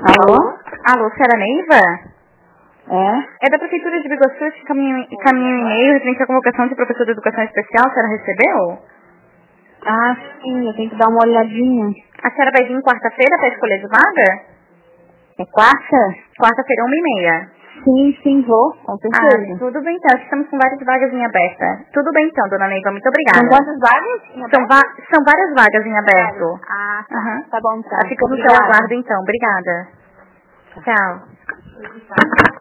Alô? Alô, senhora Neiva? É? É da Prefeitura de Biguaçu, que caminha um e-mail referente à convocação de professor de educação especial. A senhora recebeu? Ah, sim, eu tenho que dar uma olhadinha. A senhora vai vir quarta-feira para escolher de vaga? É quarta? Quarta-feira, 1h30. Sim, vou, com certeza. Tudo bem então, estamos com várias vagas em aberta. Tudo bem então, dona Neiva, muito obrigada. São quantas vagas? São várias vagas em aberto. Ah, tá. Uhum. Tá bom, então. Fica no seu aguardo então, obrigada. Tchau.